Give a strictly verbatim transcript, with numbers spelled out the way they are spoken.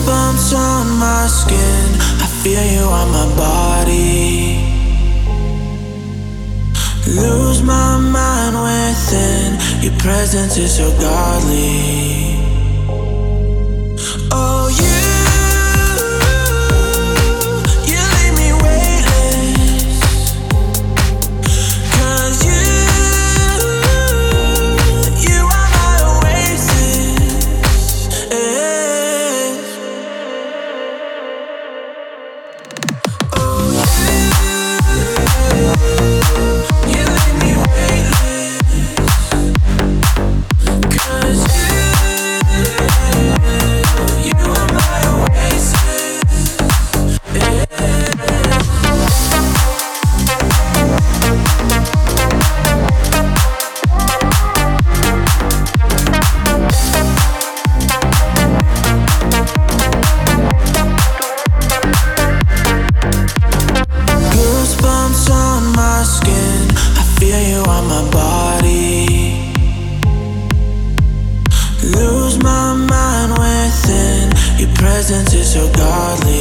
Goosebumps on my skin, I feel you on my body. Lose my mind within, your presence is so godly. Oh, you, you leave me weightless. 'Cause you, you are my oasis. Oh, you, you leave me weightless. 'Cause you, you are my oasis. Goosebumps on my skin, I feel you on my body. Lose my mind within, your presence is so godly.